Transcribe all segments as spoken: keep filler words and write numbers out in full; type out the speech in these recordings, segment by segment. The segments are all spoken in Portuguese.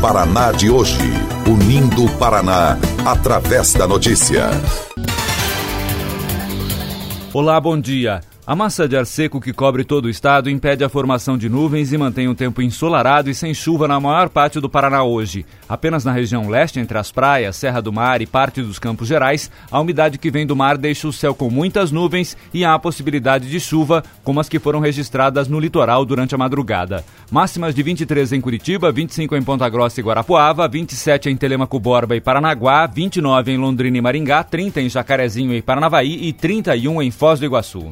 Paraná de hoje. Unindo o Paraná, através da notícia. Olá, bom dia. A massa de ar seco que cobre todo o estado impede a formação de nuvens e mantém um tempo ensolarado e sem chuva na maior parte do Paraná hoje. Apenas na região leste, entre as praias, Serra do Mar e parte dos Campos Gerais, a umidade que vem do mar deixa o céu com muitas nuvens e há a possibilidade de chuva, como as que foram registradas no litoral durante a madrugada. Máximas de vinte e três em Curitiba, vinte e cinco em Ponta Grossa e Guarapuava, vinte e sete em Telêmaco, Borba e Paranaguá, vinte e nove em Londrina e Maringá, trinta em Jacarezinho e Paranavaí e trinta e um em Foz do Iguaçu.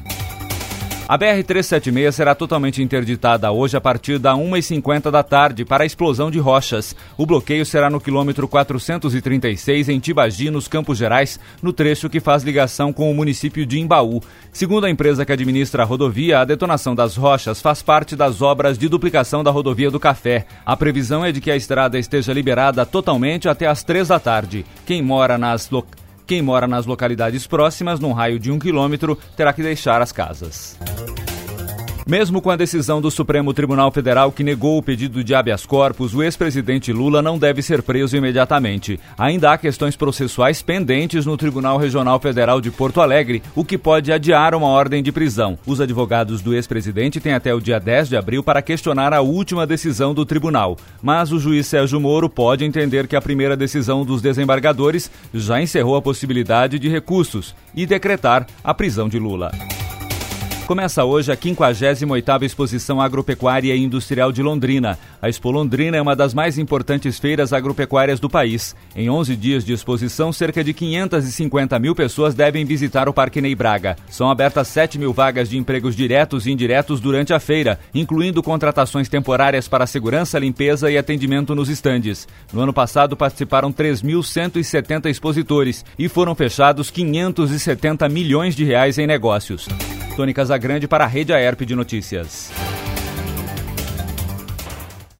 A B R trezentos e setenta e seis será totalmente interditada hoje a partir da uma e cinquenta da tarde para a explosão de rochas. O bloqueio será no quilômetro quatrocentos e trinta e seis em Tibagi, nos Campos Gerais, no trecho que faz ligação com o município de Imbaú. Segundo a empresa que administra a rodovia, a detonação das rochas faz parte das obras de duplicação da rodovia do Café. A previsão é de que a estrada esteja liberada totalmente até às três da tarde. Quem mora nas localidades Quem mora nas localidades próximas, num raio de um quilômetro, terá que deixar as casas. Mesmo com a decisão do Supremo Tribunal Federal que negou o pedido de habeas corpus, o ex-presidente Lula não deve ser preso imediatamente. Ainda há questões processuais pendentes no Tribunal Regional Federal de Porto Alegre, o que pode adiar uma ordem de prisão. Os advogados do ex-presidente têm até o dia dez de abril para questionar a última decisão do tribunal. Mas o juiz Sérgio Moro pode entender que a primeira decisão dos desembargadores já encerrou a possibilidade de recursos e decretar a prisão de Lula. Começa hoje a quinquagésima oitava Exposição Agropecuária e Industrial de Londrina. A Expo Londrina é uma das mais importantes feiras agropecuárias do país. Em onze dias de exposição, cerca de quinhentas e cinquenta mil pessoas devem visitar o Parque Ney Braga. São abertas sete mil vagas de empregos diretos e indiretos durante a feira, incluindo contratações temporárias para segurança, limpeza e atendimento nos estandes. No ano passado, participaram três mil cento e setenta expositores e foram fechados quinhentos e setenta milhões de reais em negócios. Tony Casagrande para a Rede Aerp de Notícias.